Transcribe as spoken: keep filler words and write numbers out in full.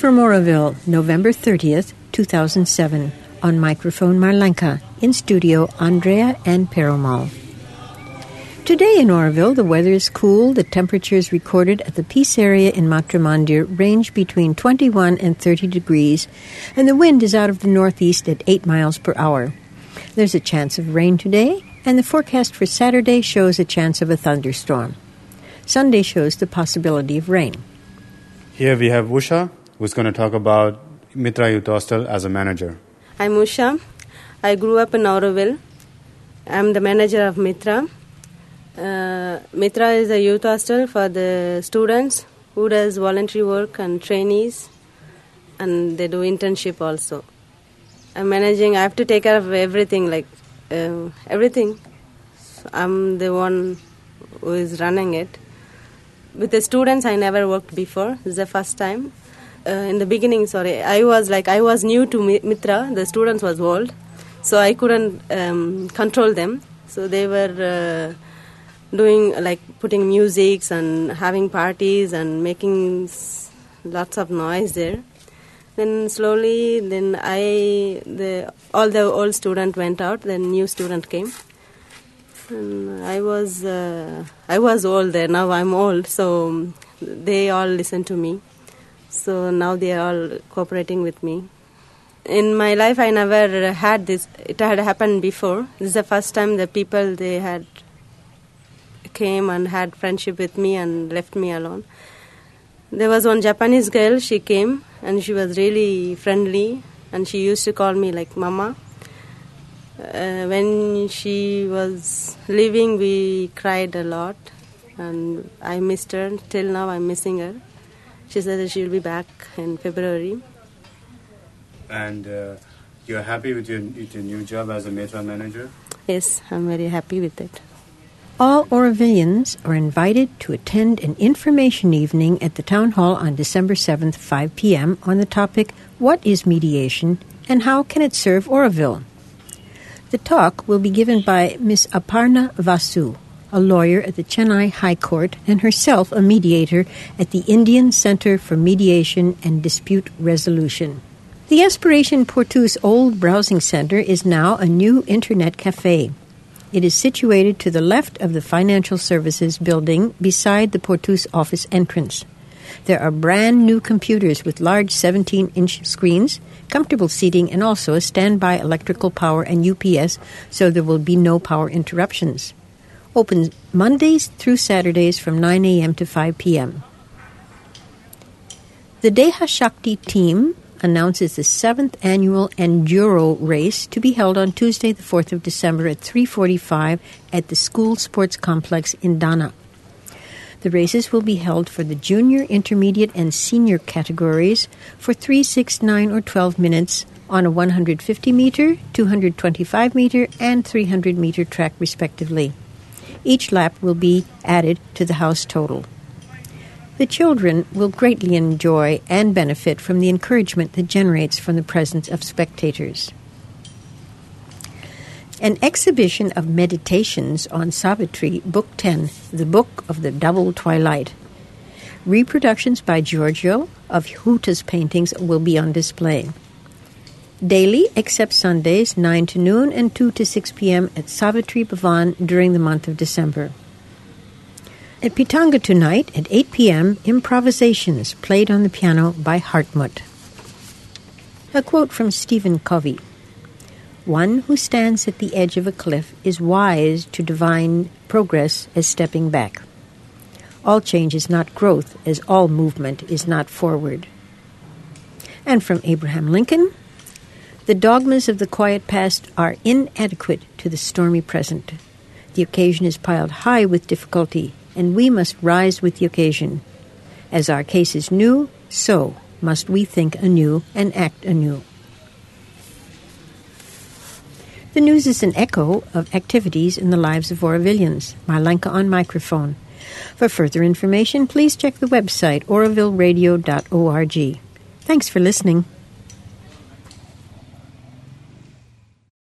from Oroville, November thirtieth, two thousand seven. On microphone, Marlenka. In studio, Andrea and Perumal. Today in Oroville, the weather is cool. The temperatures recorded at the Peace area in Matra Mandir range between twenty-one and thirty degrees, and the wind is out of the northeast at eight miles per hour. There's a chance of rain today, and the forecast for Saturday shows a chance of a thunderstorm. Sunday shows the possibility of rain. Here we have Usha, who's going to talk about Mitra Youth Hostel as a manager. I'm Usha. I grew up in Oroville. I'm the manager of Mitra. Uh, Mitra is a youth hostel for the students who does voluntary work and trainees, and they do internship also. I'm managing. I have to take care of everything, like uh, everything. So I'm the one who is running it. With the students, I never worked before. This is the first time. Uh, in the beginning, sorry, I was like I was new to Mitra. The students was old, so I couldn't um, control them. So they were. Uh, doing like putting musics and having parties and making lots of noise there. Then slowly, then I, the all the old student went out. Then new student came. And I was uh, I was old there. Now I'm old, so they all listen to me. So now they are all cooperating with me. In my life, I never had this. It had happened before. This is the first time the people they had. Came and had friendship with me and left me alone. There was one Japanese girl, she came and she was really friendly and she used to call me like Mama. Uh, when she was leaving, we cried a lot and I missed her. Till now I'm missing her. She said that she'll be back in February. And uh, you're happy with your, with your new job as a Mitra manager? Yes, I'm very happy with it. All Orovillians are invited to attend an information evening at the Town Hall on December seventh, five p.m. on the topic, What is Mediation and How Can It Serve Oroville? The talk will be given by Miss Aparna Vasu, a lawyer at the Chennai High Court and herself a mediator at the Indian Center for Mediation and Dispute Resolution. The Aspiration Portus Old Browsing Center is now a new internet cafe. It is situated to the left of the Financial Services building beside the Portus office entrance. There are brand new computers with large seventeen-inch screens, comfortable seating, and also a standby electrical power and U P S, so there will be no power interruptions. Open Mondays through Saturdays from nine a.m. to five p.m. The Deha Shakti team announces the seventh annual Enduro race to be held on Tuesday, the fourth of December at three forty-five at the School Sports Complex in Dana. The races will be held for the junior, intermediate, and senior categories for three, six, nine, or twelve minutes on a one hundred fifty meter, two hundred twenty-five meter, and three hundred meter track, respectively. Each lap will be added to the house total. The children will greatly enjoy and benefit from the encouragement that generates from the presence of spectators. An exhibition of meditations on Savitri, Book ten, the Book of the Double Twilight. Reproductions by Giorgio of Huta's paintings will be on display. Daily, except Sundays, nine to noon and two to six p.m. at Savitri Bhavan during the month of December. At Pitanga tonight, at eight p.m., improvisations played on the piano by Hartmut. A quote from Stephen Covey. One who stands at the edge of a cliff is wise to divine progress as stepping back. All change is not growth, as all movement is not forward. And from Abraham Lincoln, the dogmas of the quiet past are inadequate to the stormy present. The occasion is piled high with difficulty, and we must rise with the occasion. As our case is new, so must we think anew and act anew. The news is an echo of activities in the lives of Orovillians. Marlenka on microphone. For further information, please check the website oroville radio dot org. Thanks for listening.